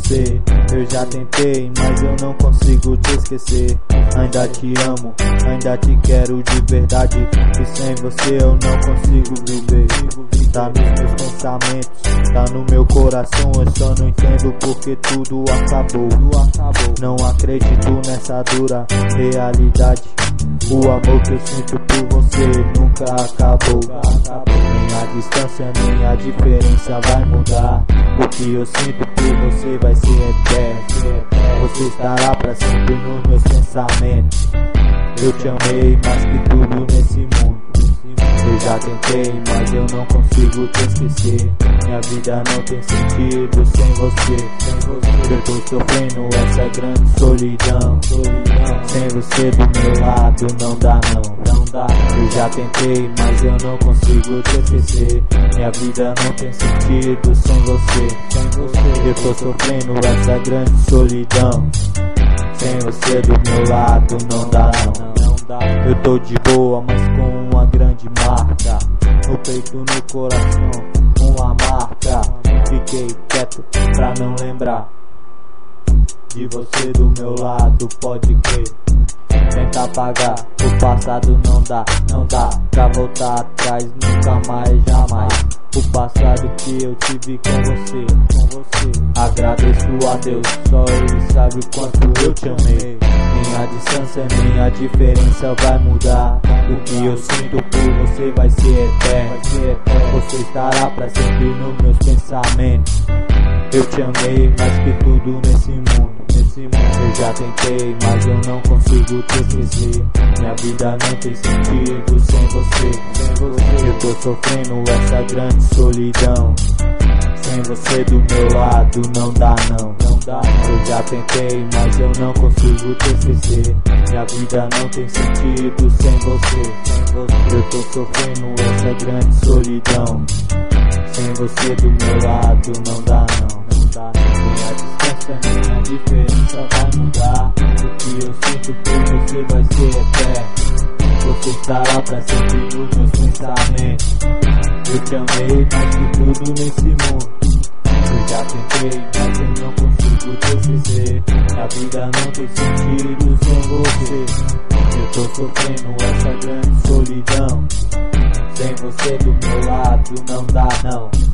você. Eu já tentei, mas eu não consigo te esquecer. Ainda te amo, ainda te quero de verdade, e sem você eu não consigo viver. Tá nos meus pensamentos, tá no meu coração, eu só não entendo porque tudo acabou. Não acredito nessa dura realidade. O amor que eu sinto por você nunca acabou. Nem a distância, nem a diferença vai mudar. O que eu sinto por você vai ser eterno. Você estará pra sempre nos meus pensamentos. Eu te amei mais que tudo nesse mundo. Eu já tentei, mas eu não consigo te esquecer. Minha vida não tem sentido sem você. Eu tô sofrendo essa grande solidão. Sem você do meu lado não dá não. Eu já tentei, mas eu não consigo te esquecer. Minha vida não tem sentido sem você. Eu tô sofrendo essa grande solidão. Sem você do meu lado não dá não. Eu tô de boa, mas com uma grande marca no peito, no coração, uma marca. Fiquei quieto pra não lembrar de você do meu lado, pode crer. Tenta apagar, o passado não dá pra voltar atrás, nunca mais, jamais. O passado que eu tive com você, agradeço a Deus, só Ele sabe o quanto eu te amei. Nem a distância, nem a diferença vai mudar. O que eu sinto por você vai ser eterno. Você estará pra sempre nos meus pensamentos. Eu te amei mais que tudo nesse mundo. Eu já tentei, mas eu não consigo te esquecer. Minha vida não tem sentido sem você. Eu tô sofrendo essa grande solidão. Sem você do meu lado não dá não. Eu já tentei, mas eu não consigo te esquecer. Minha vida não tem sentido sem você. Eu tô sofrendo essa grande solidão. Sem você do meu lado não dá não. Nem a distância, nem a diferença vai mudar. O que eu sinto por você vai ser eterno. Você estará pra sempre nos meus pensamentos. Eu te amei mais que tudo nesse mundo. Eu já tentei, mas eu não consigo te esquecer. A vida não tem sentido sem você. Eu tô sofrendo essa grande solidão. Sem você do meu lado não dá não.